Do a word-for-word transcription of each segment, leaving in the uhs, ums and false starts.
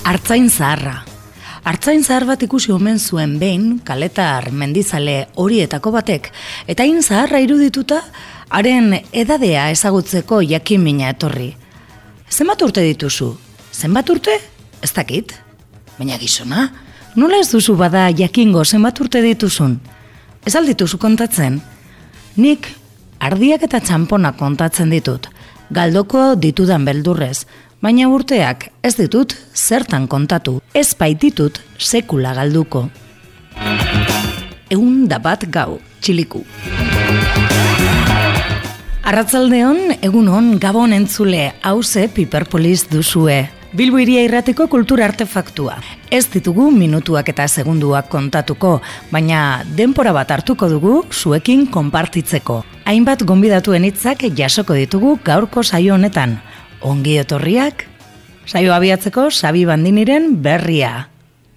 Artzain zaharra. Artzain zahar bat ikusi omen zuen behin, kaletar mendizale horietako batek, eta hain zaharra irudituta, haren edadea ezagutzeko jakimina etorri. Zenbat urte dituzu? Zenbat urte? Ez dakit. Baina gizona, nola ez duzu bada jakingo zenbat urte dituzun? Ez aldituzu kontatzen? Nik ardiak eta txampona kontatzen ditut, galdoko ditudan beldurrez, baina urteak ez ditut zertan kontatu, ez baititut sekula galduko. Egun da bat gau, txiliku. Arratzaldeon, egun on, Gabon entzule, hauze Piperpolis duzue. Bilbo Hiria Irratiko kultura artefaktua. Ez ditugu minutuak eta segunduak kontatuko, baina denpora bat hartuko dugu zuekin konpartitzeko. Hainbat gonbidatuen hitzak jasoko ditugu gaurko saio honetan. Ongi etorriak, saio abiatzeko Xabi Bandiniren berria.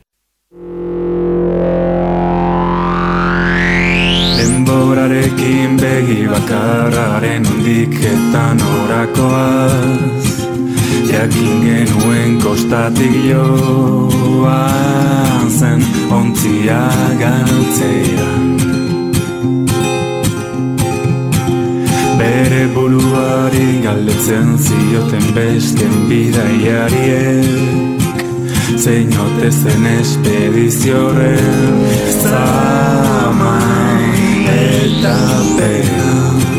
Denborarekin begi bakarraren ondiketan orakoaz, jakin genuen kostatik joan zen ontzia galtzean. Bere buruari galdetzen zioten besten bidaiariek, zein ote zen espedizioren zamain eta pena.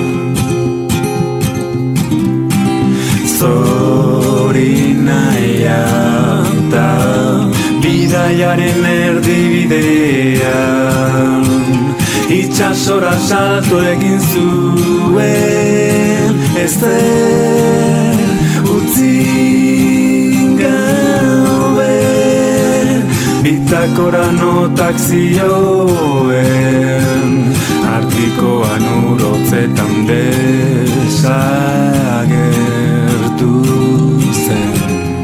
Zorinaia eta bidaiaren erdibidean, itxasora salto egin zuen, ez zen utzi gabe, bitakora notak zioen, artikoan urotzetan desagertu zen.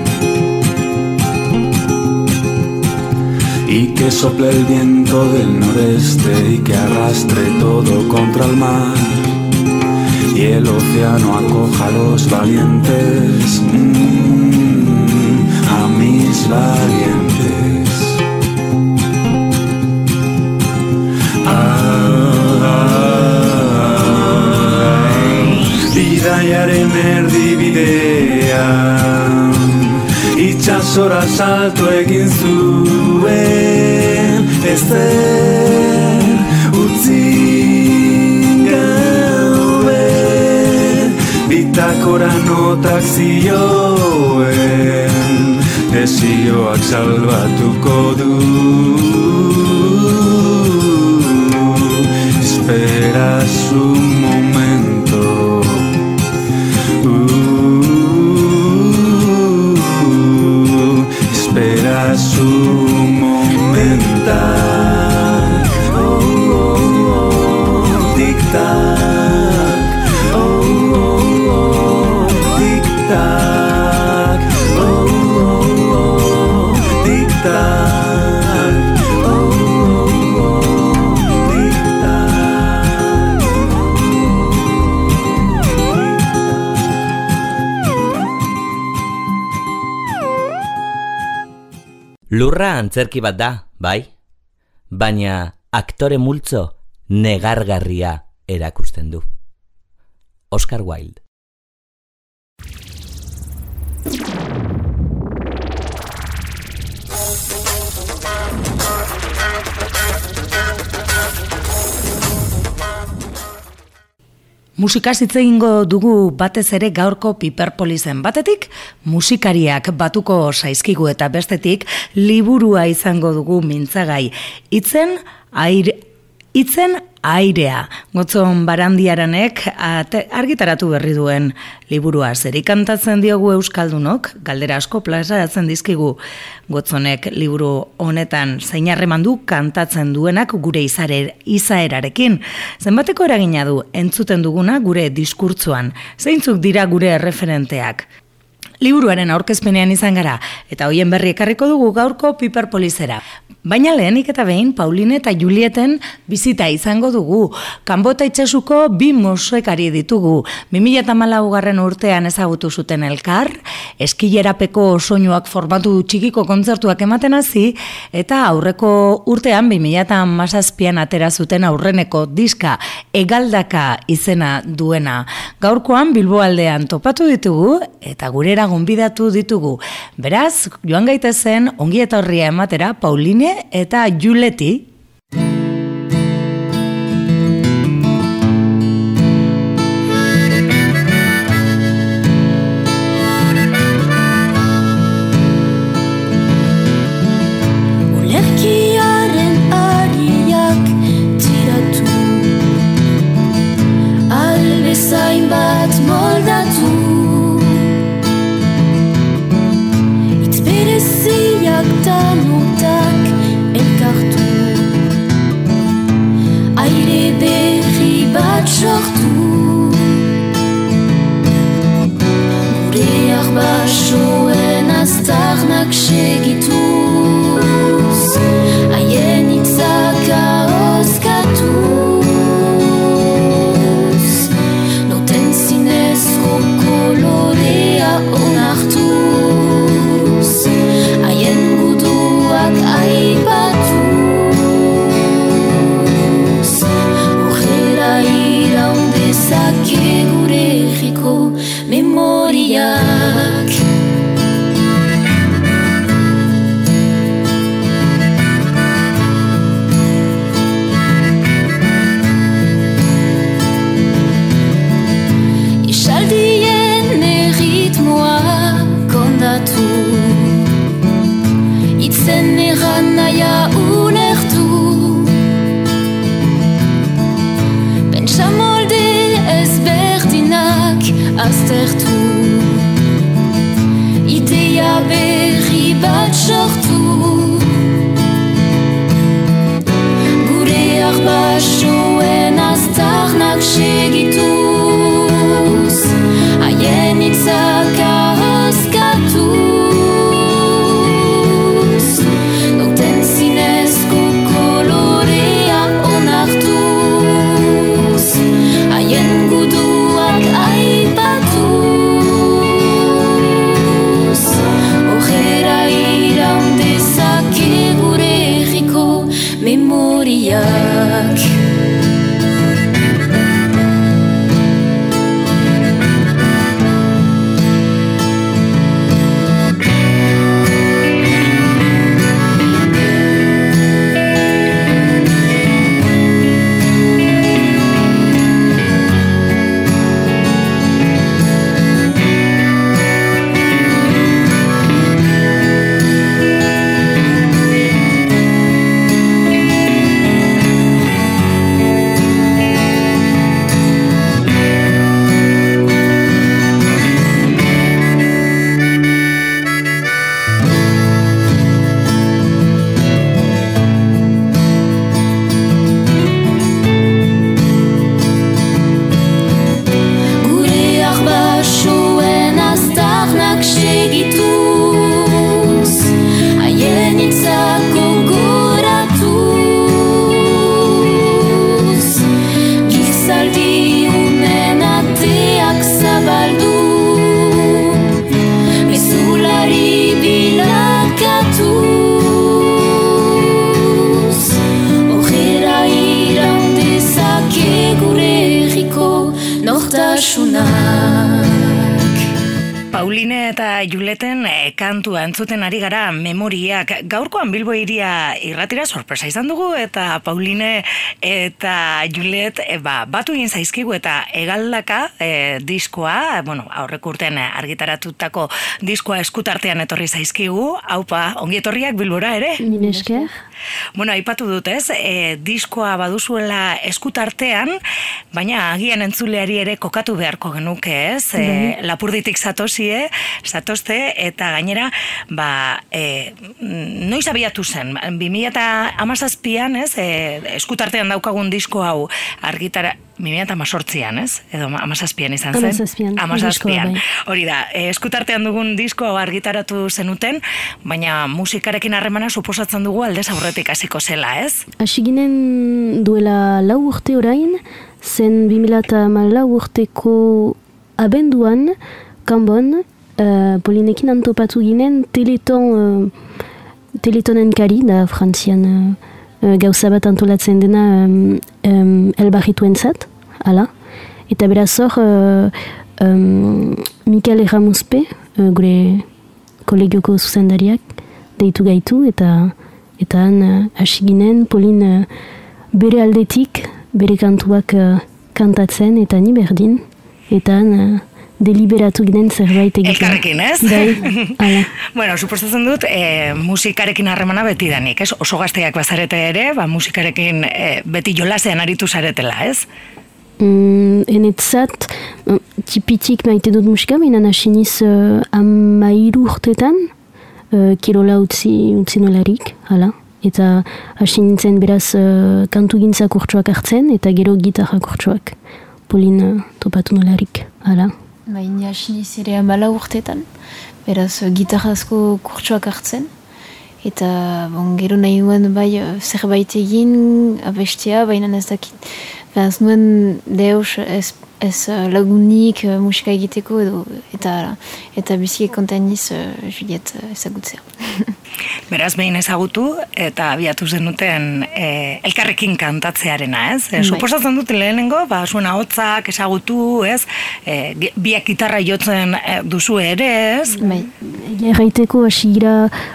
Y que sople el viento del noreste y que arrastre todo contra el mar, y el océano acoja a los valientes, mmm, a mis valientes. Ay, bidaiaren erdibidean, itxasora salto egin zuen, ez zen utzi gabe, bitakora notak zioen, desioak salbatuko du. Espera su momento, espera su momento. Oh, oh, oh, tic-tac. Oh, oh, oh, tic-tac. Oh, oh, oh, tic-tac. Oh, oh, oh, tic-tac. Lurra antzerki bat da, bai? Baina aktore multzo negargarria erakusten du. Oscar Wilde. Musikaz hitz egingo dugu batez ere gaurko Piperpolisen. Batetik musikariak batuko zaizkigu eta bestetik liburua izango dugu mintzagai. Hitzen aire Hitzen airea, Gotzon Barandiaranek argitaratu berri duen liburua. Zeri kantatzen diogu euskaldunok, galdera asko plazaratzen dizkigu Gotzonek liburu honetan zein harreman du kantatzen duenak gure izare, izaerarekin. Zenbateko eragina du entzuten duguna gure diskurtzoan, zeintzuk dira gure erreferenteak. Liburuaren aurkezpenean izan gara, eta hoien berri ekarriko dugu gaurko Piperpolisera. Baina lehenik eta behin, Pauline eta Julieten bizita izango dugu. Kanbota itxasuko bi musikari ditugu. bi mila hamalaugarren urtean ezagutu zuten elkar, eskilerapeko soinuak formatu txikiko kontzertuak ematen hasi, eta aurreko urtean bi mila hamazazpian atera zuten aurreneko diska Egaldaka izena duena. Gaurkoan Bilboaldean topatu ditugu eta gurera gonbidatu ditugu. Beraz, joan gaitezen ongi etorria ematera Pauline eta Juleti. sortu gureak basoen aztarnak segituz haien hitzak ahozkatuz noten zinezko kolorea onartuz haien guduak aipatuz Zake gure herriko memoriak Esaldien erritmoa kondatu Itzen erran naia unertu Pentsamolde ezberdinak aztertu Idea berri bat sortu Gureak basoen aztarnak segituz Haien hitzak ahozkatuz Noten zinezko kolorea onartuz Haien guduak aipatuz Horrera iraun dezake gure herriko memoriak Pauline eta Juleten e, kantua entzuten ari gara memoriak. Gaurkoan Bilbo hiria irratira sorpresa izan dugu eta Pauline eta Julet e, ba, batu egin zaizkigu eta Egaldaka e, diskoa, bueno, aurreko urtean argitaratutako diskoa eskutartean etorri zaizkigu. Haupa, ongi etorriak Bilbora ere? Mine esker. Bueno, aipatu dut ez, e, diskoa baduzuela eskutartean, baina agian entzuleari ere kokatu beharko genuke ez, e, Lapurditik zatozi die, zatozte, eta gainera, ba, e, noiz abiatu zen? bi mila hamazazpian, ez, e, eskutartean daukagun disko hau argitara, bi mila hamazortzian, ez? Edo hamazazpian izan zen? Hamazazpian. Hamazazpian. Hori da, e, eskutartean dugun disko hau argitaratu zenuten, baina musikarekin harremana suposatzen dugu aldez aurretik hasiko zela, ez? Hasi ginen duela lau urte orain, zen bi mila hamalau urteko abenduan, Kanbon, uh, Polinekin antopatu ginen Teleton, uh, Teletonen kari, da Frantzian uh, uh, gauza bat antolatzen dena um, um, elbarrituentzat, hala. Eta beraz hor, uh, um, Mikel Erramuzpe, uh, gure kolegioko zuzendariak, deitu gaitu, eta eta han uh, hasi ginen, Polin uh, bere aldetik, bere kantuak uh, kantatzen, eta ni berdin, eta han uh, deliberatu ginen zerbait egiten. Elkarrekin, ez? Bai, hala. Bueno, suposatzen dut, e, musikarekin harremana beti danik, ez? Oso gazteak bazarete ere, ba, musikarekin e, beti jolasean aritu zaretela, ez? Mm, enetzat, tipitik maite dut musika, baina hasi niz uh, amairu urtetan, uh, kirola utzi, utzi nolarik, hala. Eta hasi nintzen beraz uh, kantu gintza kurtsuak hartzen, eta gero gitarra kurtsuak. Polin uh, topatu nolarik, hala. Baina hasi niz ere amala urtetan, beraz uh, gitarrazko kurtsuak hartzen. Eta bon, gero nahi nuen bai uh, zerbait egin, abestea, baina ez dakit. Ez nuen deus ez, ez uh, lagunik uh, musika egiteko edo, eta, eta biziki kontaniz uh, Juliet uh, ezagutzea. Beraz behin ezagutu eta abiatu zenuten e, elkarrekin kantatzearena, ez? E, suposatzen dut lehenengo, ba, zuen ahotzak ezagutu, ez? E, biak gitarra jotzen e, duzu ere, ez? Bai, erraiteko hasi gira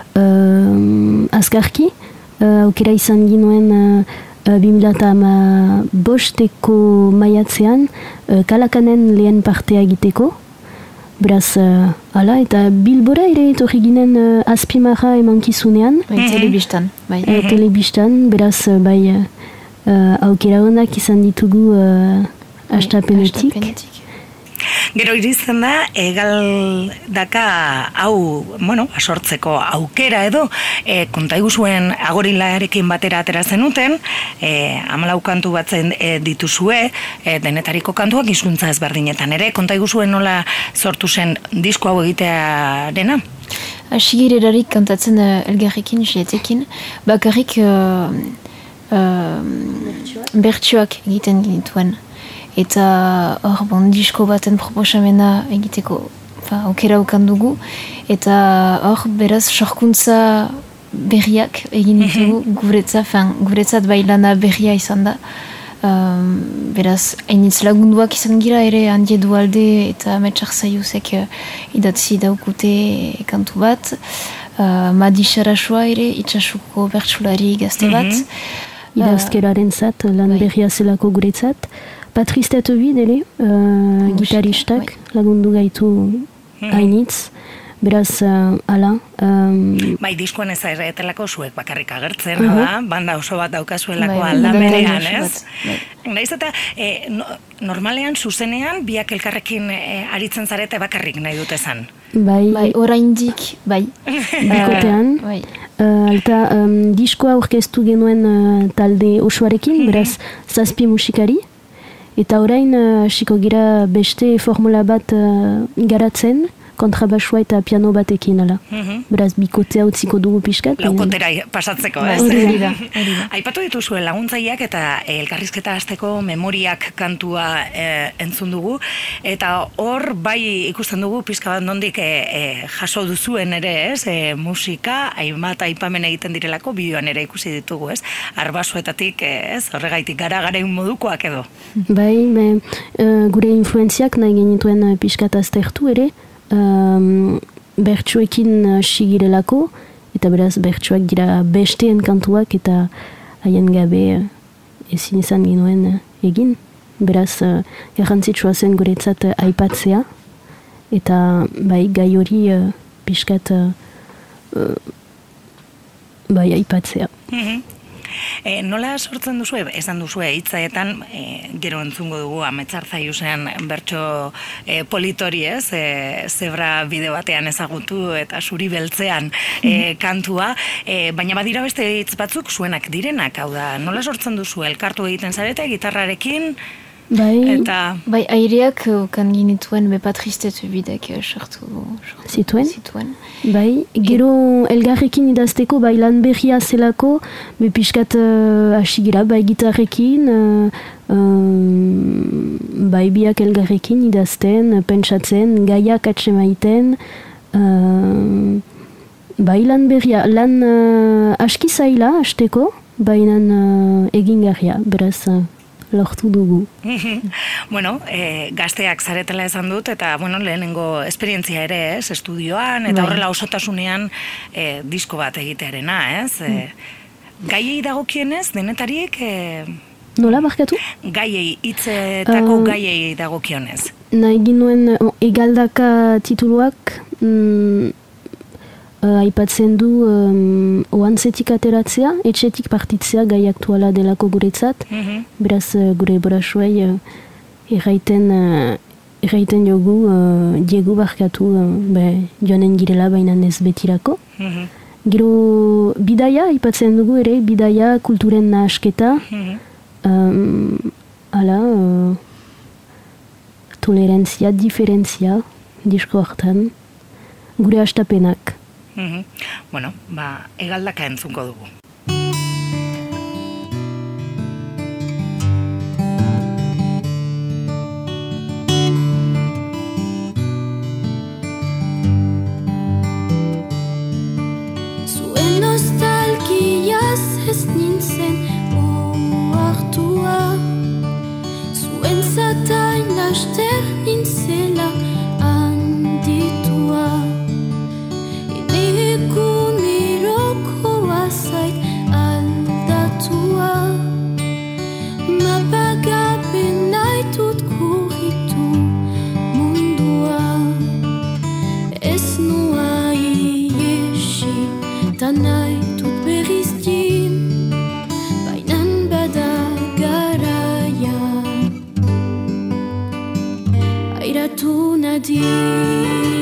uh, azkarki, uh, aukera izan ginuen uh, bi mila bosteko maiatzean uh, Kalakanen lehen partea egiteko. Beraz, uh, ala, eta Bilbora ere etorri ginen uh, azpimarra emankizunean. Bai, telebistan. Bai. E, telebistan, beraz, uh, bai, uh, aukera honak izan ditugu uh, astapenetik. Gero irizten da, egal daka hau, bueno, asortzeko aukera edo, e, kontaiguzuen agorilarekin batera atera zenuten, e, hamalau kantu batzen e, dituzue, e, denetariko kantuak hizkuntza ezberdinetan ere, kontaiguzuen nola sortu zen disko hau egitearena? Asigirerarik kantatzen uh, elgarrekin, Julietekin, bakarrik uh, uh, bertsuak egiten genituen. Eta hor, bon, disko baten proposamena egiteko aukera ukan dugu. Eta hor, beraz, sorkuntza berriak egin ditugu guretzat, fan, guretzat bailana berria izan da. Um, beraz, hainitz lagunduak izan gira ere handie dualde eta metxar zaiuzek uh, idatzi daukute kantu bat. Uh, Madi Sarasua ere, itxasuko bertsulari gazte bat. Mm-hmm. Idazkeraren zat, lan bai. Berria zelako guretzat. Patrice Tatovid ere, uh, gitaristak, bai. Lagundu gaitu hainitz. Beraz, uh, ala. Um, bai, diskoan ez erretelako zuek bakarrik agertzen, uh -huh. da? Banda oso bat daukazuelako bai, aldamenean, ez? Bai. Naiz eta, e, no, normalean, zuzenean, biak elkarrekin e, aritzen zarete bakarrik nahi dute zan. Bai, bai oraindik, bai. Bikotean. bai. Uh, alta, um, diskoa aurkeztu genuen uh, talde osoarekin, beraz, zazpi musikari. Eta orain, hasiko uh, gira beste formula bat uh, garatzen, kontrabasua eta piano batekin, ala. Mm-hmm. Beraz, bikotea utziko dugu pixkat. Laukotera pasatzeko, ez? Hori da. Aipatu dituzue laguntzaileak eta elkarrizketa hasteko memoriak kantua e, entzun dugu. Eta hor, bai ikusten dugu pixka bat nondik e, e, jaso duzuen ere, ez? E, musika, hainbat aipamen egiten direlako, bideoan ere ikusi ditugu, ez? Arbasuetatik, ez? Horregaitik gara garen modukoak edo. Bai, me, uh, gure influenziak nahi genituen uh, pixkat aztertu ere, Um, bertsuekin uh, sigirelako, eta beraz bertsuak dira besteen kantuak eta haien gabe uh, ezin izan ginuen uh, egin. Beraz, uh, garrantzitsua zen guretzat uh, aipatzea, eta bai gai hori uh, pixkat uh, uh, bai aipatzea. Mm-hmm. E, nola sortzen duzue, esan duzue hitzaetan, e, gero entzungo dugu Ametsarzaiusen bertso e, politori, ez, e, zebra bide batean ezagutu eta zuri beltzean e, kantua, e, baina badira beste hitz batzuk zuenak direnak, hau da, nola sortzen duzu, elkartu egiten zarete, gitarrarekin, Bai, eta... Bai, aireak kan ginituen bepa tristetu bidek sartu zituen. zituen. Bai, gero elgarrekin idazteko, bai lan berria zelako, be pixkat uh, hasi gira, bai gitarrekin, uh, um, bai biak elgarrekin idazten, pentsatzen, gaiak atsemaiten, uh, bai lan berria, lan uh, aski zaila hasteko, bainan uh, egingarria, beraz... Uh, lortu dugu. Bueno, e, gazteak zaretela esan dut, eta bueno, lehenengo esperientzia ere, ez, estudioan, eta horrela osotasunean e, disko bat egitearena, ez? E, gaiei dagokienez, denetarik... E, Nola, barkatu? Gaiei, hitzetako uh, gaiei dagokionez. Nahi ginuen, oh, egaldaka tituluak, mm, Uh, aipatzen du um, oantzetik ateratzea, etxetik partitzea gai aktuala delako guretzat. Mm-hmm. Beraz uh, gure borasuei uh, erraiten, uh, erraiten jogu, uh, diegu barkatu uh, be, joanen girela baina ez betirako. Mm-hmm. Gero bidaia aipatzen dugu ere, bidaia kulturen nahasketa. Mm-hmm. um, ala, uh, tolerantzia, diferentzia, disko hartan, gure hastapenak. Mm-hmm. Bueno, ba, egaldaka entzungo dugu. Zuen nostalgiaz ez nintzen ohartua, zuen zatain laster nintzela handitua. Egun irokoa zait aldatua, mapagabe naitut kurritu mundua. Ez noa iesi, ta naitut berriz din, bainan bada garaia, airatu nadin.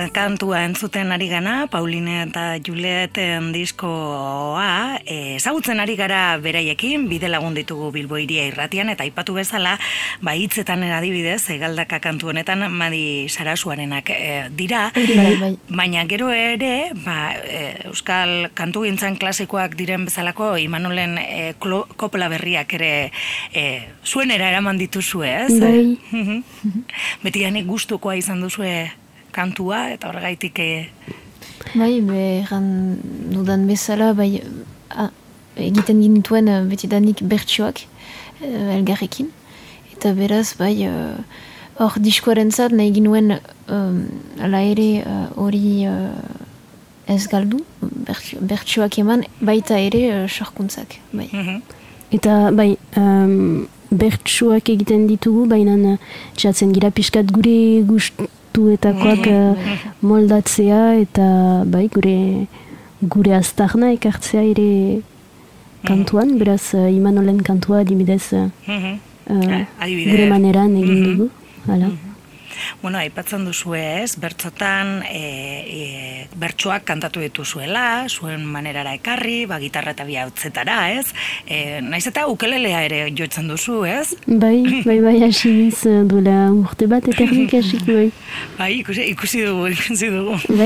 kantua entzuten ari gana, Pauline eta Julieten diskoa, e, ezagutzen ari gara beraiekin, bide lagun ditugu Bilbo Hiria irratian, eta aipatu bezala, ba, hitzetan adibidez, Galdaka kantu honetan, Madi Sarasuarenak e, dira, bai, bai. baina gero ere, ba, e, Euskal kantu gintzan klasikoak diren bezalako, Imanolen e, klo, kopla berriak ere e, zuenera eraman dituzue, ez? Bai. Beti hanik gustukoa izan duzue kantua, eta horregaitik... E... Bai, behan dudan bezala, bai, a, egiten ginituen uh, betidanik bertsioak uh, elgarrekin. Eta beraz, bai, hor uh, diskoaren zat nahi ginuen um, ala ere hori uh, uh, ez galdu, bertsioak eman, baita ere uh, sorkuntzak, bai. Eta, bai, um, bertsuak egiten ditugu, baina txatzen gira pixkat gure gustuetakoak uh, moldatzea eta bai, gure gure aztarna ekartzea ere kantuan, beraz uh, Imanolen kantua adibidez uh, uh, gure maneran egin dugu. Hala. Bueno, aipatzen duzu ez, bertzotan e, e, bertsoak kantatu dituzuela, zuen manerara ekarri, ba, gitarra eta bi hautzetara, ez? E, naiz eta ukelelea ere jotzen duzu, ez? Bai, bai, bai, hasi niz duela urte bat eta erdik hasiko, bai. Bai, ikusi, ikusi dugu, ikusi dugu. Bai.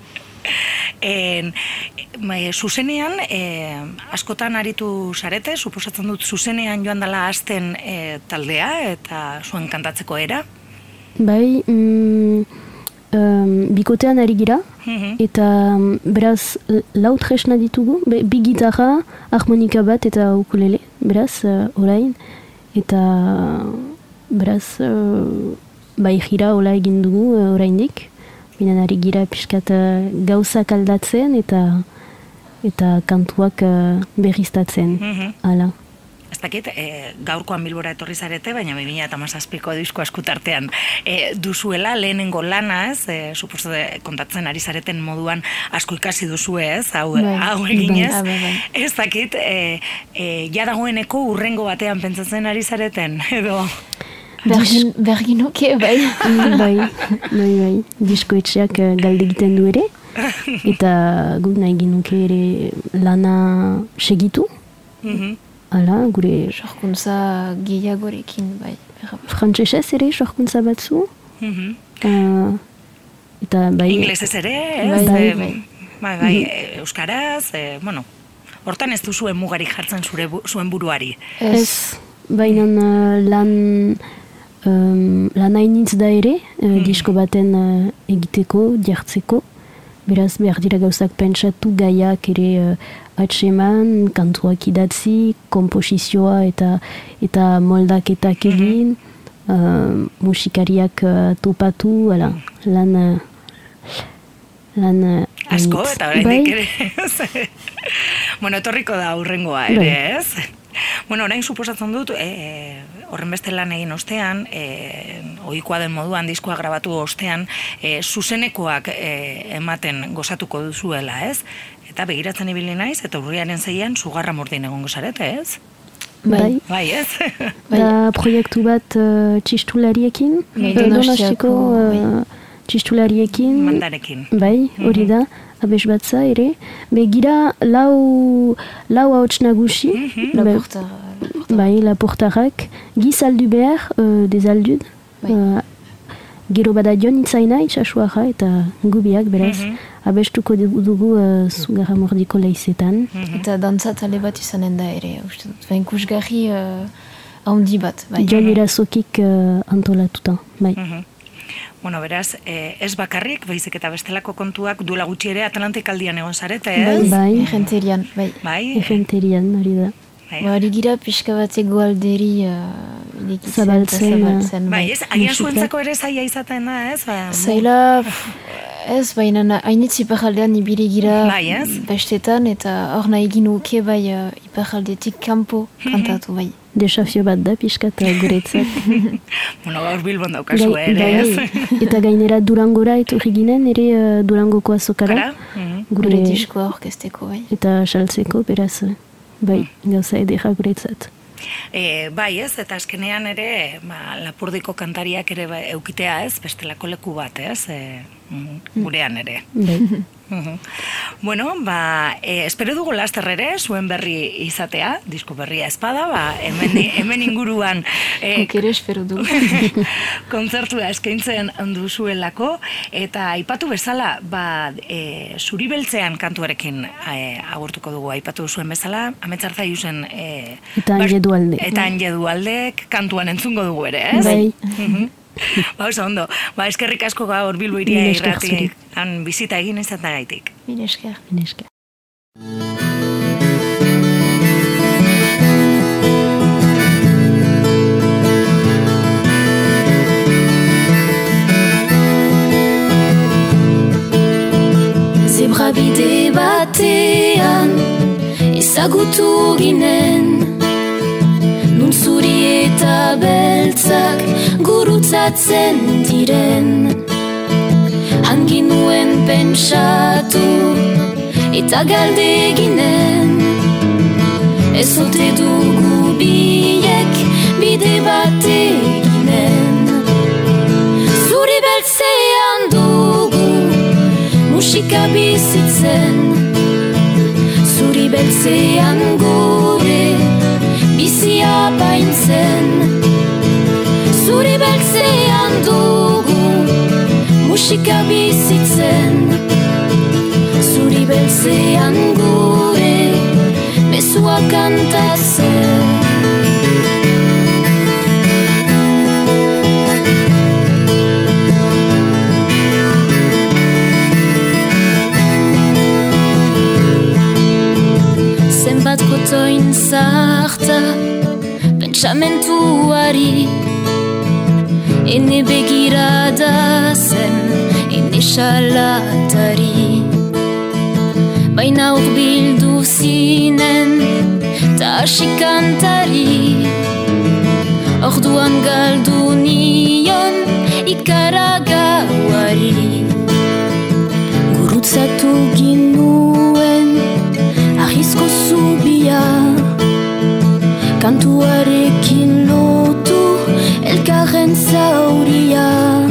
En, e, zuzenean, e, askotan aritu zarete, suposatzen dut zuzenean joan dela hasten e, taldea eta zuen kantatzeko era? Bai, mm, um, bikotean ari gira, eta um, beraz lau tresna ditugu, be, bi gitarra, harmonika bat eta ukulele, beraz, uh, orain, eta beraz, uh, bai gira hola egin dugu uh, oraindik, binen ari gira pixkat uh, gauzak aldatzen eta eta kantuak uh, berriztatzen, hala. Ez dakit, e, gaurkoan Bilbora etorri zarete, baina bi mila hamazazpiko disko askutartean e, duzuela, lehenengo lana, ez, e, suposo de, kontatzen ari zareten moduan asko ikasi duzue, ez, hau, bai, hau eginez. Bai, bai, bai. Ez dakit, e, e, ja dagoeneko urrengo batean pentsatzen ari zareten, edo... Bergin, berginoke, bai. bai, bai, bai, disko etxeak uh, galde egiten du ere, eta gu nahi ginuke ere lana segitu. Hala, gure... Sorkuntza gehiagorekin, bai. Frantsesez ere, sorkuntza batzu. uh, eta bai... Inglesez ere, ez? Bai, bai, bai. bai, bai euskaraz, e, bueno, hortan ez du zuen mugarik jartzen zure, zuen buruari. Ez, baina uh, lan... Um, lan hainitz da ere, uh, disko baten uh, egiteko, jartzeko. Beraz, behar dira gauzak pentsatu, gaiak ere uh, atseman, kantuak idatzi, komposizioa eta eta moldaketak egin, uh, musikariak uh, topatu, ala, lan... Uh, lan uh, asko, eta oraindik ere. Bueno, etorriko da urrengoa ere, bai. Ez? Bueno, orain suposatzen dut, e, horren beste lan egin ostean, e, ohikoa den moduan, diskoa grabatu ostean, e, zuzenekoak e, ematen gozatuko duzuela, ez? Eta begiratzen ibili naiz, eta urriaren zeian sugarra mordin egongo zarete, ez? Bai. Bai, ez? Da proiektu bat uh, txistulariekin, Bai, Donostiako uh, txistulariekin. Mandarekin. Bai, hori da. Abes batza ere, begira lau, lau hauts nagusi, Laportar. Bai, Laportarrak, Giz Aldubert, uh, des Aldud, bai. uh, gero bada Jon Itzaina, itxasuara, eta gubiak, beraz, abestuko dugu uh, Sugarra Mordiko leizetan. Eta dantza tale bat izanen da ere, uste dut. Ba, ikusgarri uh, handi bat, bai. Jon Irasokik uh, antolatuta, bai. Bueno, beraz, eh, ez bakarrik, baizik eta bestelako kontuak duela gutxi ere Atlantik aldian egon zarete, ez? Bai, bai. Egenterian, bai. Bai. Egenterian, hori da. Ba, hori gira pixka bat egoalderi uh, zabaltzen. zabaltzen. Bai, ez, agian zuentzako ere zaila izaten da, ez? Ba, zaila, ez, baina hainitz iparaldean ibili gira bai, ez? bestetan, eta hor nahi ginuke bai uh, iparaldetik kanpo kantatu, bai. Desafio bat da, pixkat guretzak. Bueno, gaur Bilbon daukazu ere, ez? Eta gainera Durangora etorri ginen, ere uh, Durangoko azokara. Gure diskoa orkesteko, bai. Eta saltzeko, beraz, bai, gauza edera guretzat. E, bai, ez, eta azkenean ere, ba, Lapurdiko kantariak ere ba, eukitea, ez, bestelako leku bat, ez? E, gurean ere. Bai. Bueno, ba, e, espero dugu laster ere, zuen berri izatea, disko berria espada, ba, hemen, hemen inguruan e, Okere espero du. kontzertua eskaintzen duzuelako, eta aipatu bezala, ba, e, zuri beltzean kantuarekin e, agurtuko dugu, aipatu zuen bezala, Ametzarza Iusen e, Eta Anje Dualde. Eta Anje Dualdek kantuan entzungo dugu ere, ez? Bai. Ba, oso ondo. Ba, eskerrik asko gaur Bilbo iria irrati han bizita egin ez da gaitik. Mire esker. Mire esker. Zebrabide batean ezagutu ginen, nun zuri eta beltzak gurutzatzen diren. Hangin nuen pentsatu eta galde ginen, ez ote dugu biek bide bat eginen. Zuri beltzean dugu musika bizitzen, zuri beltzean gure bizia baintzen. Zuri beltzean dugu musika bizitzen, zuri beltzean gure mezua kantatzen. Zenbat kotoin zarta pentsamentuari, ene begirada zen, ene salatari. Baina urbildu zinen, ta hasi kantari, orduan galdu nion ikaragauari. Gurutzatu ginuen ahizko zubia, kantuarekin lotu elkarren zauria.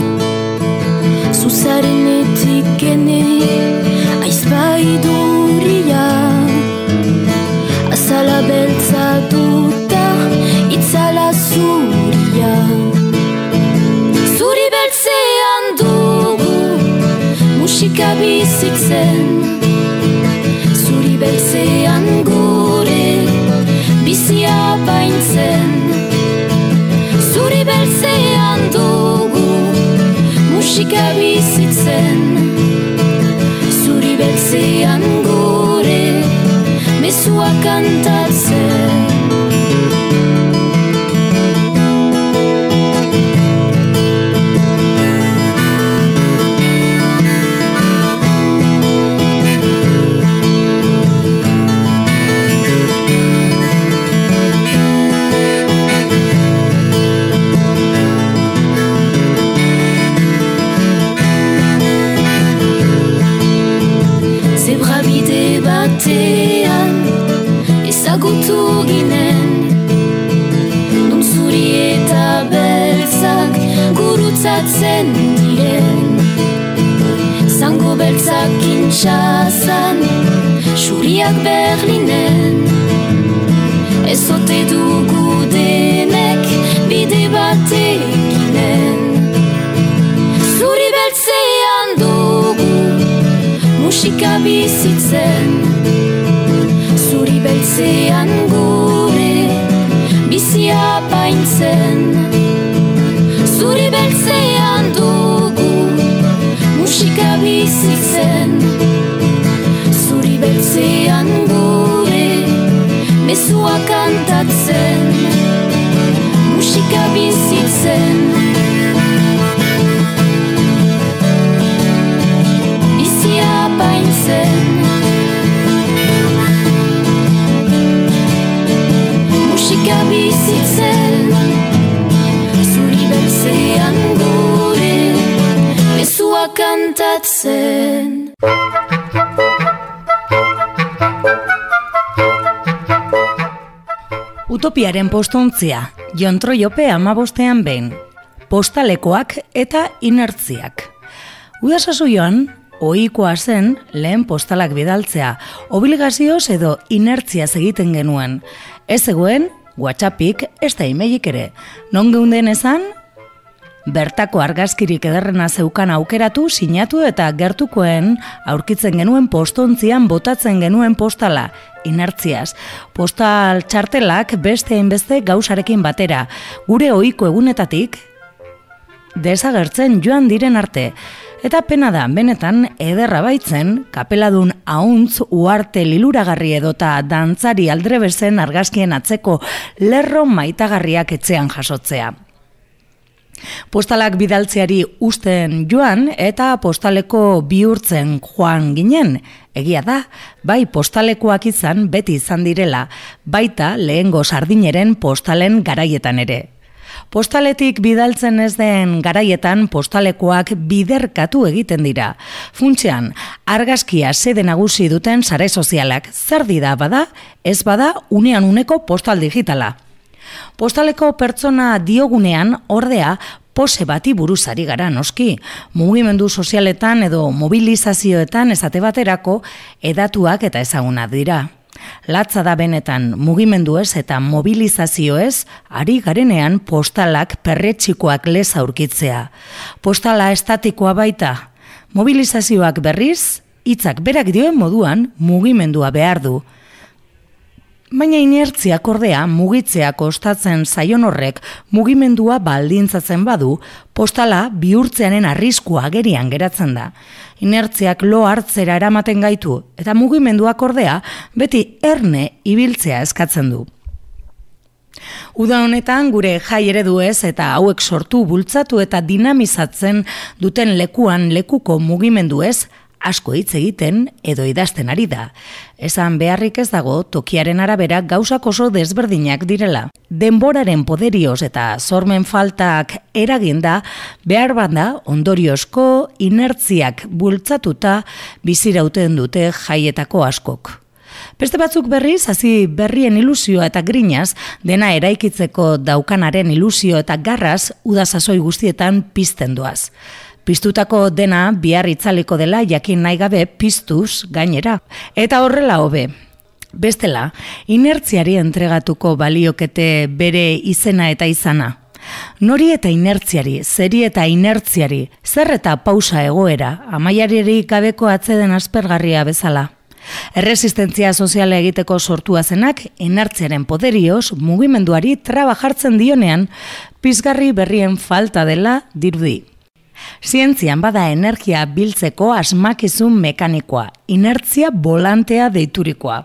Zuzarenetik ene aizpaiduria, azala beltza duta itzala zuria. Zuri beltzean dugu musika bizitzen, zuri beltzean gure bizia baintzen. Zuri beltzean dugu musika bizitzen, zuri beltzean gure mezua kantatzen. Zebrabide batean ezagutu ginen, nun zuri eta beltzak gurutzatzen diren. Zango beltzak Kinshazan, xuriak Berlinen, ez ote dugu denek bide bat eginen. Zuri beltzean dugu musika bizitzen, zuri beltzean gure bizia baintzen. Zuri beltzean dugu musika bizitzen, zuri beltzean gure mezua kantatzen. Musika bizitzen, bizia baintzen. Musika bizitzen, zuri beltzean gure mezua kantatzen. Utopiaren postontzia, Jon Troiope amabostean behin. Postalekoak eta inertziak. Uda sasoioan, ohikoa zen lehen postalak bidaltzea, obligazioz edo inertziaz egiten genuen. Ez zegoen, WhatsAppik, ez da emailik ere. Non geunden esan, bertako argazkirik ederrena zeukan aukeratu, sinatu eta gertukoen aurkitzen genuen postontzian botatzen genuen postala, inertziaz. Postal txartelak beste hainbeste gauzarekin batera, gure ohiko egunetatik desagertzen joan diren arte. Eta pena da, benetan ederra baitzen, kapeladun ahuntz uarte liluragarri edota dantzari aldrebezen argazkien atzeko lerro maitagarriak etxean jasotzea. Postalak bidaltzeari usten joan eta postaleko bihurtzen joan ginen. Egia da, bai postalekoak izan beti izan direla, baita lehengo sardineren postalen garaietan ere. Postaletik bidaltzen ez den garaietan postalekoak biderkatu egiten dira. Funtsean, argazkia sede nagusi duten sare sozialak zer dira bada, ez bada unean uneko postal digitala. Postaleko pertsona diogunean ordea pose bati buruzari gara noski. Mugimendu sozialetan edo mobilizazioetan esate baterako edatuak eta ezaguna dira. Latza da benetan mugimenduez eta mobilizazioez ari garenean postalak perretxikoak lez aurkitzea. Postala estatikoa baita. Mobilizazioak berriz, hitzak berak dioen moduan mugimendua behar du. Baina inertziak ordea mugitzea kostatzen zaion horrek mugimendua baldintzatzen badu, postala bihurtzearen arriskua agerian geratzen da. Inertziak lo hartzera eramaten gaitu eta mugimenduak ordea beti erne ibiltzea eskatzen du. Uda honetan gure jai ereduez eta hauek sortu bultzatu eta dinamizatzen duten lekuan lekuko mugimenduez asko hitz egiten edo idazten ari da. Esan beharrik ez dago tokiaren arabera gauzak oso desberdinak direla. Denboraren poderioz eta sormen faltak eraginda behar banda ondoriozko inertziak bultzatuta bizirauten dute jaietako askok. Beste batzuk berriz, hasi berrien ilusioa eta grinaz, dena eraikitzeko daukanaren ilusio eta garraz uda sasoi guztietan pizten doaz. Piztutako dena bihar itzaliko dela jakin nahi gabe piztuz gainera. Eta horrela hobe. Bestela, inertziari entregatuko baliokete bere izena eta izana. Nori eta inertziari, zeri eta inertziari, zer eta pausa egoera, amaiaririk gabeko atzeden aspergarria bezala. Erresistentzia soziala egiteko sortua zenak, inertziaren poderioz mugimenduari traba jartzen dionean, pizgarri berrien falta dela dirudi. Zientzian bada energia biltzeko asmakizun mekanikoa, inertzia bolantea deiturikoa.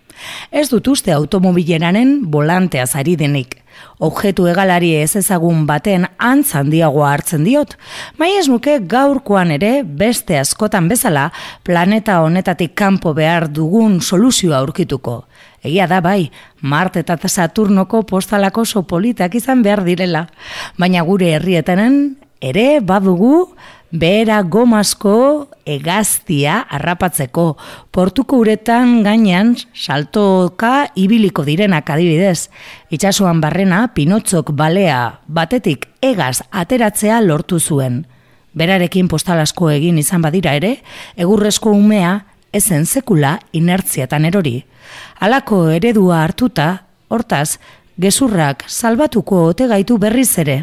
Ez dut uste automobileraren bolantea zari denik. Objektu egalari ez ezagun baten antz handiagoa hartzen diot, mai ez nuke gaurkoan ere beste askotan bezala planeta honetatik kanpo behar dugun soluzioa aurkituko. Egia da bai, Marte eta Saturnoko postalako oso politak izan behar direla, baina gure herrietanen ere badugu behera gomazko hegaztia harrapatzeko, portuko uretan gainean saltoka ibiliko direnak adibidez. Itsasoan barrena Pinotzok balea batetik hegaz ateratzea lortu zuen. Berarekin postalasko egin izan badira ere, egurrezko umea ezen sekula inertziatan erori. Halako eredua hartuta, hortaz, gezurrak salbatuko ote gaitu berriz ere.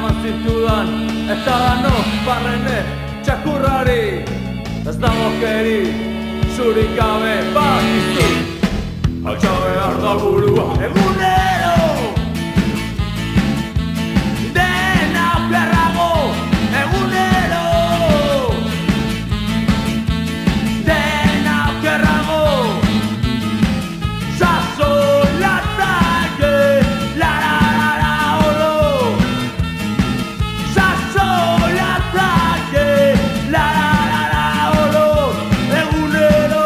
eman zitudan, eta gano barrene txakurrari, ez dago keri, zurik gabe bakizu. Altxa behar da burua egunero, dena okerrago egunero, dena okerrago, saso latake, la la la la olo, saso latake, la la la la olo, egunero.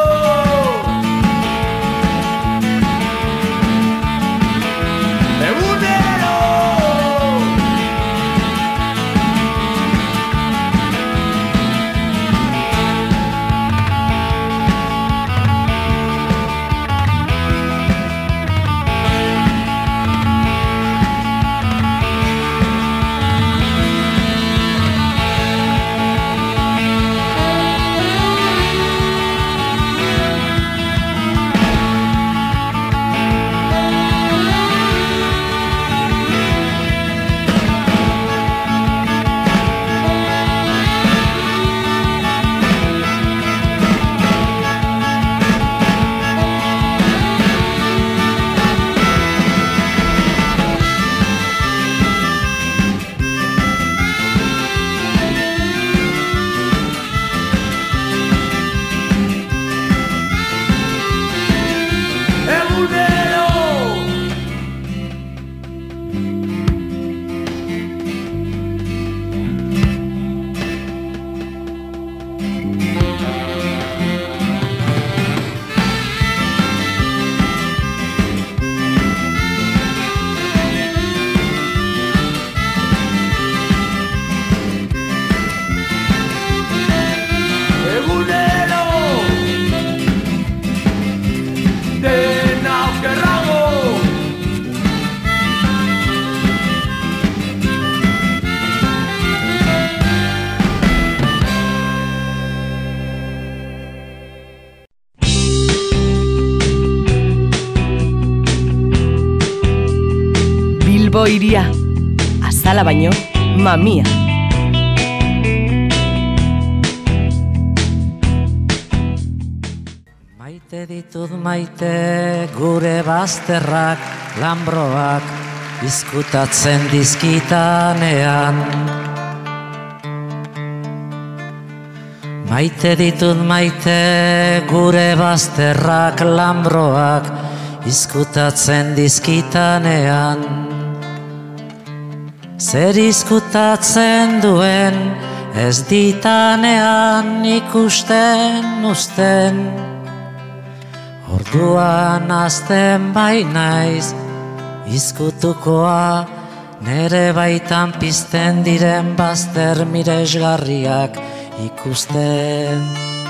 Bilbo iria, azala baino, mamia. Maite ditut maite gure bazterrak, lambroak, izkutatzen dizkitanean. Maite ditut maite gure bazterrak, lambroak, izkutatzen dizkitanean. Zer izkutatzen duen, ez ditanean ikusten usten. Orduan azten bai naiz, izkutukoa, nere baitan pizten diren bazter miresgarriak ikusten.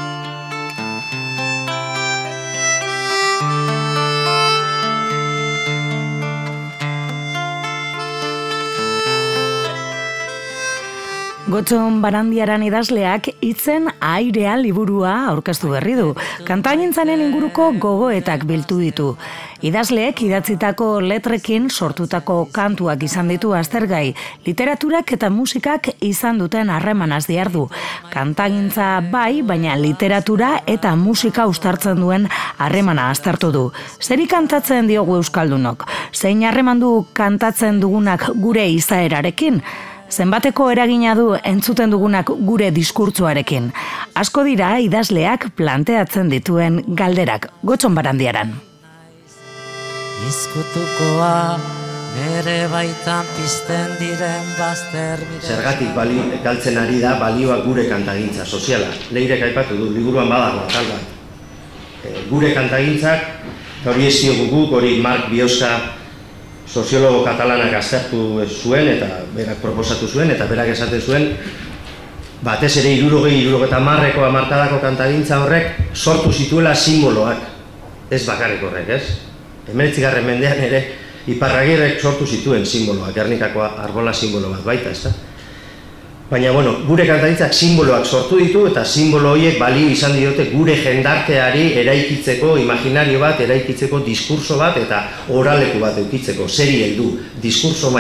Gotxon Barandiaran idazleak hitzen airea liburua aurkeztu berri du. Kantagintzaren inguruko gogoetak bildu ditu. Idazleek idatzitako letrekin sortutako kantuak izan ditu aztergai, literaturak eta musikak izan duten harremanaz diardu. Kantagintza bai, baina literatura eta musika uztartzen duen harremana aztertu du. Zeri kantatzen diogu euskaldunok? Zein harreman du kantatzen dugunak gure izaerarekin? Zenbateko eragina du entzuten dugunak gure diskurtsoarekin. Asko dira idazleak planteatzen dituen galderak. Gotxon Barandiaran. Izkutukoa, nere baitan pizten diren bazter mire... Zergatik balio, galtzen ari da balioa gure kantagintza soziala. Leirek aipatu du, liburuan badago atal bat. E, gure kantagintzak, hori ez diogu guk, hori Mark Biosca, soziologo katalanak aztertu zuen eta berak proposatu zuen eta berak esaten zuen batez ere hirurogei hirurogeta hamarreko hamarkadako kantagintza horrek sortu zituela simboloak, ez bakarrik horrek, ez? Hemeretzigarren mendean ere Iparragirrek sortu zituen simboloak, Gernikako arbola simbolo bat baita, ez da? Baina, bueno, gure kantagintzak simboloak sortu ditu eta simbolo horiek balio izan diote gure jendarteari eraikitzeko imaginario bat, eraikitzeko diskurso bat eta oraleku bat eukitzeko, zeri heldu, diskurso mailan.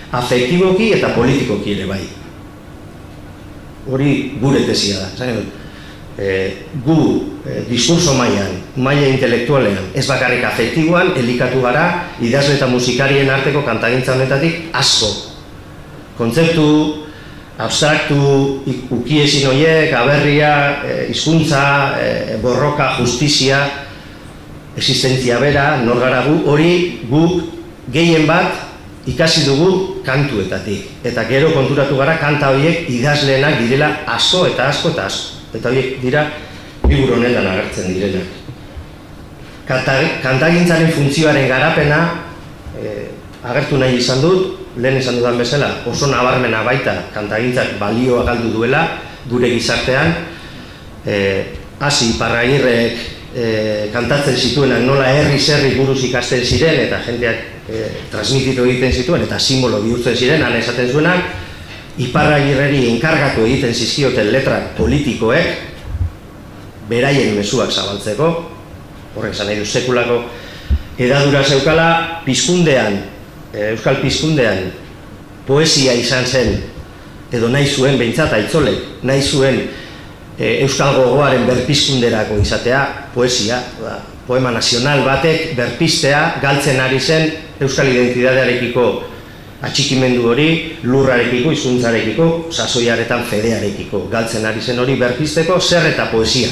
afektiboki eta politikoki ere bai. Hori gure tesia da. E, gu e, diskurso mailan, maila intelektualean, ez bakarrik afektiboan, elikatu gara idazle eta musikarien arteko kantagintza honetatik asko. Kontzeptu abstraktu, ukiezin horiek, aberria, hizkuntza, e, borroka, justizia, existentzia bera, nor gara gu, hori guk gehien bat ikasi dugu kantuetatik. Eta gero konturatu gara kanta horiek idazleenak direla asko eta asko eta asko. Eta horiek dira liburu honetan agertzen direnak. Kantagintzaren funtzioaren garapena eh, agertu nahi izan dut, lehen esan dudan bezala, oso nabarmena baita kantagintzak balioa galdu duela gure gizartean. Eh, hasi Iparragirrek eh, kantatzen zituenak nola herri-herri buruz ikasten ziren eta jendeak eh, transmititu egiten zituen eta simbolo bihurtzen ziren, han esaten zuenak, Iparragirreri enkargatu egiten zizkioten letrak politikoek beraien mezuak zabaltzeko, horrek esan nahi du sekulako edadura zeukala, pizkundean, euskal pizkundean poesia izan zen, edo nahi zuen behintzat aitzolek, nahi zuen euskal gogoaren berpizkunderako izatea, poesia, poema nazional batek berpiztea galtzen ari zen euskal identidadearekiko atxikimendu hori, lurrarekiko, hizkuntzarekiko, sasoiaretan fedearekiko. Galtzen ari zen hori berpizteko zer eta poesia.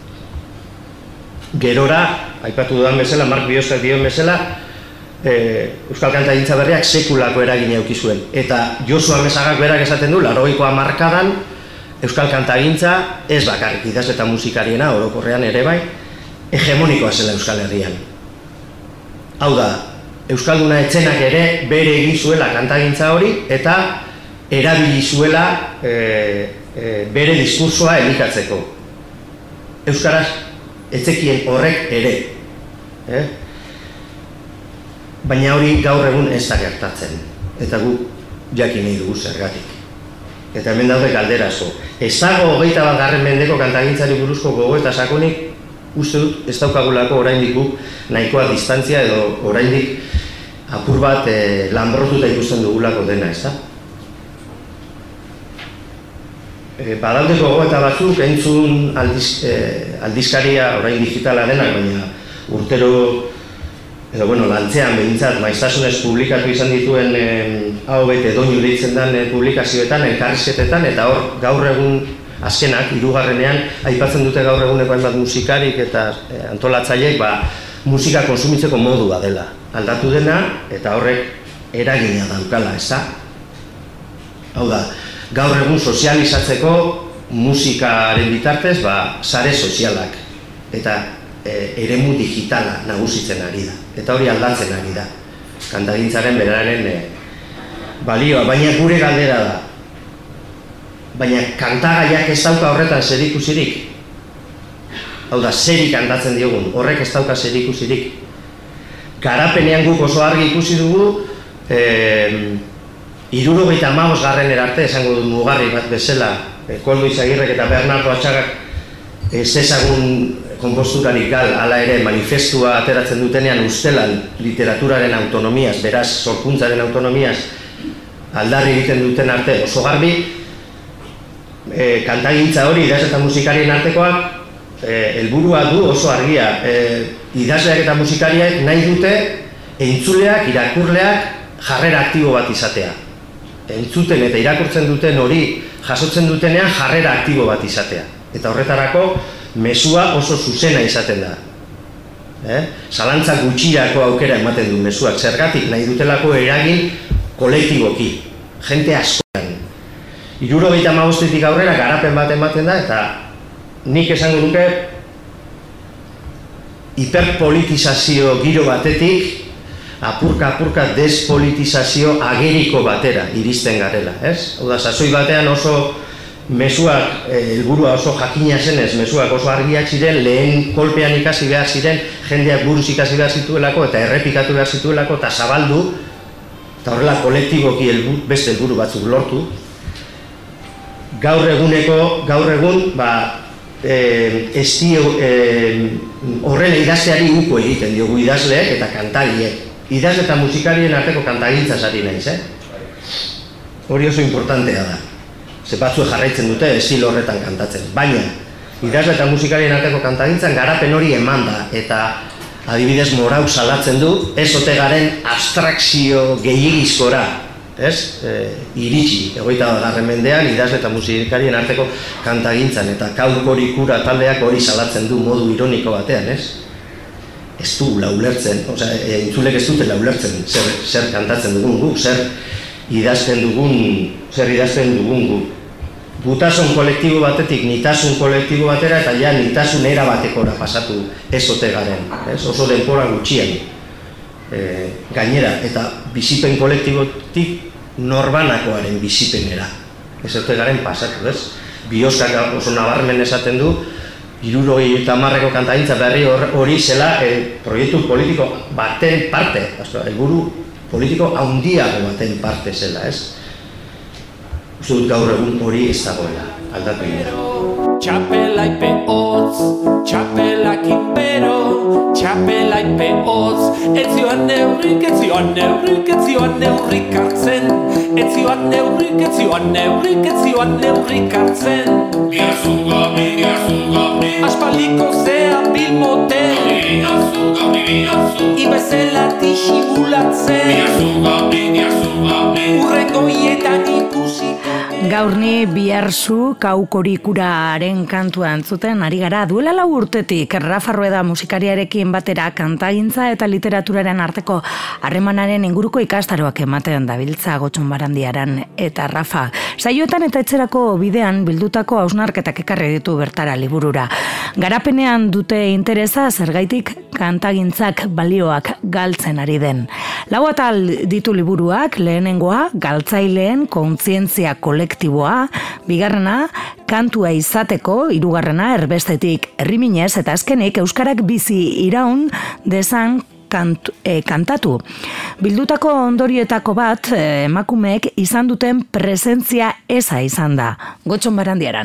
Gerora, aipatu dudan bezala, Mark Bioskak dion bezala, e, euskal kantagintza berriak sekulako eragina eduki zuen. Eta Josu Amezagak berak esaten du, laurogeiko hamarkadan, euskal kantagintza ez bakarrik idazle eta musikariena, orokorrean ere bai, hegemonikoa zela Euskal Herrian. Hau da, euskalduna etzenak ere bere egin zuela kantagintza hori eta erabili zuela e, e, bere diskursoa elikatzeko. Euskaraz etzekien horrek ere. Eh? Baina hori gaur egun ez da gertatzen. Eta gu jakin nahi dugu zergatik. Eta hemen daude galdera asko. Ez dago hogeita bat garren mendeko kantagintzari buruzko gogo eta sakonik, uste dut ez daukagulako oraindik guk nahikoa distantzia edo oraindik apur bat e, lanbrotuta ikusten dugulako dena, ez da? E, badaude gogo eta batzuk entzun aldiz, e, aldizkaria orain digitala denak, baina urtero edo bueno, lantzean behintzat maiztasunez publikatu izan dituen e, hau bete doinu deitzen den e, publikazioetan, elkarrizketetan, eta hor gaur egun azkenak, hirugarrenean, aipatzen dute gaur eguneko hainbat musikarik eta e, antolatzaileek ba, musika konsumitzeko modua dela. Aldatu dena eta horrek eragina daukala, ez da? Hau da, gaur egun sozializatzeko musikaren bitartez, ba, sare sozialak eta e, eremu digitala nagusitzen ari da. Eta hori aldatzen ari da. Kantagintzaren beraren e, balioa, baina gure galdera da. Baina kantagaiak ez dauka horretan zerikusirik. Hau da, zeri kantatzen diogun, horrek ez dauka zerikusirik. Garapenean guk oso argi ikusi dugu, eh, hirurogeita hamabost garren erarte, esango du mugarri bat bezala, eh, Koldo Izagirrek eta Bernardo Atxagak ez ezagun konposturarik gal, hala ere manifestua ateratzen dutenean ustelan literaturaren autonomiaz, beraz sorkuntzaren autonomiaz aldarri egiten duten arte oso garbi, eh, kantagintza hori idazle eta musikarien artekoak helburua eh, du oso argia. Eh, idazleak eta musikariak nahi dute entzuleak, irakurleak jarrera aktibo bat izatea. Entzuten eta irakurtzen duten hori jasotzen dutenean jarrera aktibo bat izatea. Eta horretarako mezua oso zuzena izaten da. Eh? Zalantza gutxirako aukera ematen du mezuak. Zergatik nahi dutelako eragin kolektiboki. Jente askoan. Hirurogeita hamabostetik aurrera garapen bat ematen da eta nik esango duke hiperpolitizazio giro batetik apurka-apurka despolitizazio ageriko batera iristen garela, ez? Hau da, sasoi batean oso mezuak, helburua oso jakina zenez, mezuak oso argiak ziren, lehen kolpean ikasi behar ziren, jendeak buruz ikasi behar zituelako eta errepikatu behar zituelako eta zabaldu, eta horrela kolektiboki helbur, beste helburu batzuk lortu. Gaur eguneko, gaur egun, ba, Eh, esti eh, horrela idazteari uko egiten diogu idazleek eta kantariek. Idazle eta musikarien arteko kantagintza sari naiz, eh? hori oso importantea da. Ze batzuk jarraitzen dute estilo horretan kantatzen. Baina, idazle eta musikarien arteko kantagintzan garapen hori eman da, eta adibidez morau salatzen du, ez ote garen abstrakzio gehiagizkora, ez? E, iritsi, egoita garren mendean, idazle eta musikarien arteko kantagintzan, eta Kaukorikura taldeak hori salatzen du modu ironiko batean, ez? Ez du laulertzen, osea, entzulek ez dute laulertzen, zer, zer kantatzen dugun guk, zer idazten dugun, zer idazten dugun guk. Gutasun kolektibo batetik nitasun kolektibo batera eta ja nitasun era batekora pasatu ez ote garen, ez? Oso denbora gutxian. E, gainera, eta bizipen kolektibotik norbanakoaren bizipenera. Ez ote garen pasatu, ez? Bioskak oso nabarmen esaten du, hirurogei eta hamarreko kantagintza berri hori zela e, proiektu politiko baten parte, helburu politiko handiago baten parte zela, ez? Uste dut gaur egun hori ez dagoela, aldatu inera. Txapelaipe hotz, txapelakin bero, txapelaipe hotz. Ez zioan neurrik, ez zioan neurrik, ez zioan neurrik hartzen. Ez zioan neurrik, ez zioan neurrik, ez zioan neurrik hartzen. Biazuga, biazuga, biazuga. Aspaliko zea bilmoten. Biazuga, biazuga. Ibezela dixibulatzen. Biazuga, biazuga, biazuga. Urrengoietan ikusiko. Gaur ni Biarzu Kaukorikuraaren kantua entzuten ari gara. Duela lau urtetik Rafa Rueda musikariarekin batera kantagintza eta literaturaren arteko harremanaren inguruko ikastaroak ematen dabiltza Gotxon Barandiaran eta Rafa. Saioetan eta etxerako bidean bildutako hausnarketak ekarri ditu bertara liburura. Garapenean dute interesa zergaitik kantagintzak balioak galtzen ari den. Lau atal ditu liburuak, lehenengoa galtzaileen kontzientzia kolektiboa, bigarrena kantua izateko, hirugarrena erbestetik herriminez eta azkenik euskarak bizi iraun dezan Kant, e, kantatu. Bildutako ondorietako bat e, emakumeek izan duten presentzia eza izan da. Gotxon Barandiaran.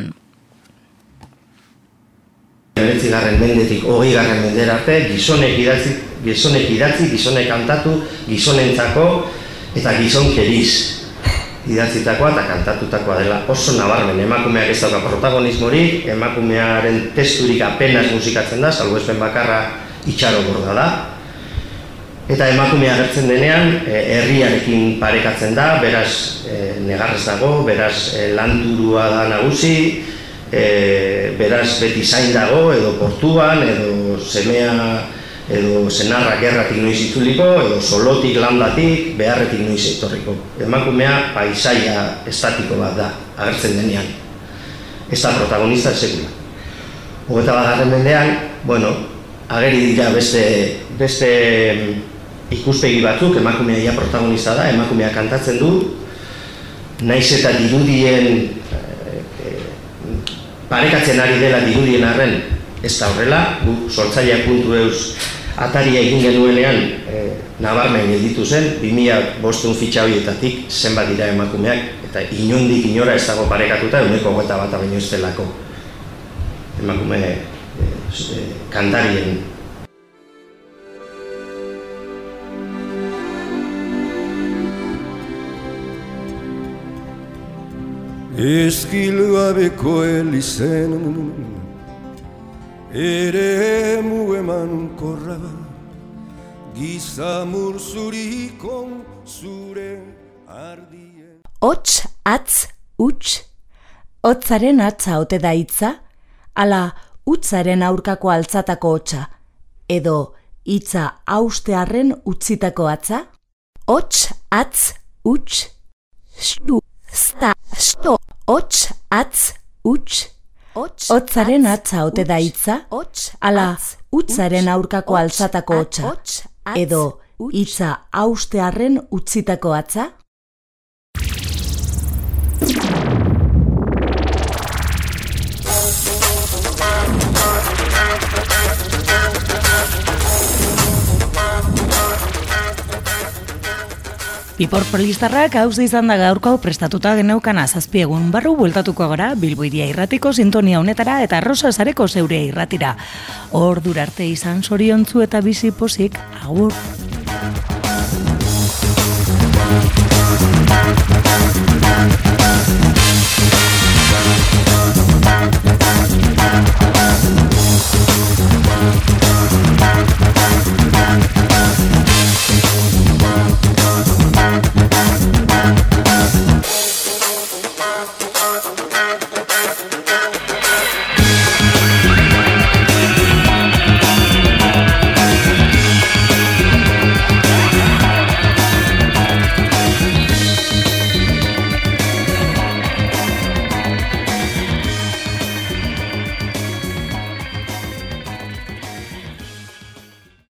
hemeretzigarren mendetik hogeigarren mendera arte, gizonek idatzi, gizonek idatzi, gizonek kantatu, gizonentzako eta gizonkeriz idatzitakoa eta kantatutakoa dela oso nabarmen. Emakumeak ez dauka protagonismorik, emakumearen testurik apenas musikatzen da, salbuespen bakarra Itxaro Borda da. Eta emakumea agertzen denean, herriarekin parekatzen da, beraz e, negarrez dago, beraz e, landurua da nagusi, e, beraz beti zain dago, edo portuan, edo semea, edo senarra gerratik noiz itzuliko, edo solotik, landatik, beharretik noiz etorriko. Emakumea paisaia estatiko bat da, agertzen denean. Ez da protagonista sekula. Hogeita bagarren mendean, bueno, ageri dira beste, beste ikuspegi batzuk, emakumea ja protagonista da, emakumea kantatzen du, naiz eta dirudien e, e, parekatzen ari dela dirudien arren ez da horrela, gu sortzailea puntu eus ataria egin genuenean e, nabarmen editu zen, bi mila bostehun fitxa horietatik zenbat dira emakumeak, eta inondik inora ez dago parekatuta, ehuneko hogeita bata baino ez delako emakume e, e, kantarien. Eskilgabeko elizen ere emu emankorra gizamur zurikon zure ardien. Hots, atz, huts, hotzaren atza ote da hitza, ala hutzaren aurkako altzatako hotza, edo hitza haustearren utzitako atza? Hots, atz, huts, stu, sta, sto, hots, atz, huts, hotzaren atza ote da hitza, ala hutzaren aurkako altzatako hotza, edo hitza haustearren utzitako atza? Piporpolistarrak hauze izan da gaurko prestatuta geneukana zazpi egun barru bueltatuko gara Bilbo Hiria Irratiko sintonia honetara eta Rosa Sareko zeure irratira. Ordura arte izan zoriontzu eta bizi pozik, agur. Thank you.